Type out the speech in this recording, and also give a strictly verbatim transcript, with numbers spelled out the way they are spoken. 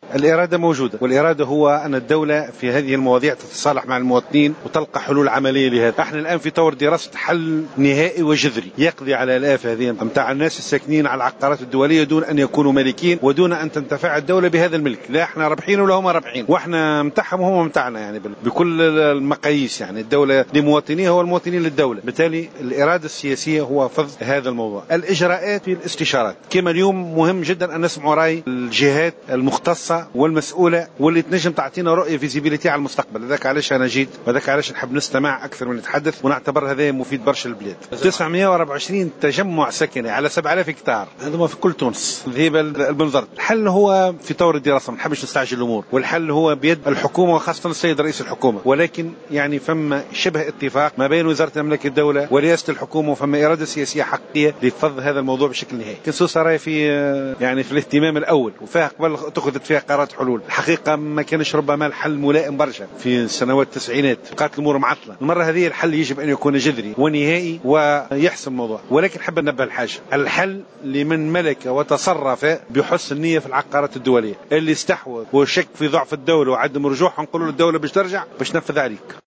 الإرادة موجودة، والإرادة هو أن الدولة في هذه المواضيع تتصالح مع المواطنين وتلقى حلول عملية لهذا. احنا الآن في طور دراسة حل نهائي وجذري يقضي على الآف هذه متاع الناس الساكنين على العقارات الدولية دون أن يكونوا مالكين ودون أن تنتفع الدولة بهذا الملك. لا احنا ربحين ولا هم ربحين، واحنا متاعهم وهم متاعنا يعني بكل المقاييس. يعني الدولة لمواطنيها والمواطنين للدولة. بالتالي الإرادة السياسية هو فض هذا الموضوع. الإجراءات في الاستشارات كما اليوم مهم جدا أن نسمع رأي الجهات المختصة والمسؤولة واللي تنجم تعطينا رؤية فيزيبيليتي على المستقبل. هذاك علاش أنا جيت وهذاك علاش نحب نستمع أكثر من نتحدث، ونعتبر هذا مفيد برشا للبلاد. تسعمائة وأربعة وعشرين تجمع سكني على سبعة آلاف هكتار، هذا في كل تونس ذهيبة المنظر. الحل هو في طور الدراسة، ما نحبش نستعجل الأمور، والحل هو بيد الحكومة وخاصة السيد رئيس الحكومة. ولكن يعني فما شبه اتفاق ما بين وزارة أملاك الدولة ورئاسة الحكومة، وفما إرادة سياسية حقيقية لفض هذا الموضوع بشكل نهائي. كنسوس راي في يعني في الاهتمام الأول، وفيها قبل تأخذت فيها قرارات حلول. الحقيقة ما كانش ربما الحل ملائم برشا في السنوات التسعينات، بقات الأمور معطلة. المرة هذه الحل يجب أن يكون جذري ونهائي ويحسم الموضوع. ولكن حب ننبه الحاجة، الحل لمن ملك وتصرف بحسن نية في العقارات الدولية. اللي استحوذ وشك في ضعف الدولة وعدم رجوعها نقول له الدولة باش ترجع باش تنفذ عليك.